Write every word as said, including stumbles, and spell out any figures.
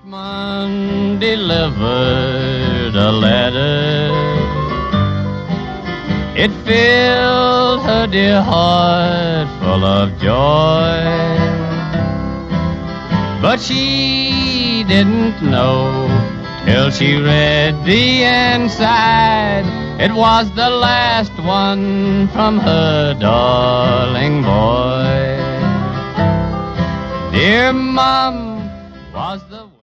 postman delivered a letter. It filled her dear heart full of joy. But she didn't know till she read the inside. It was the last one from her darling boy. Dear Mama,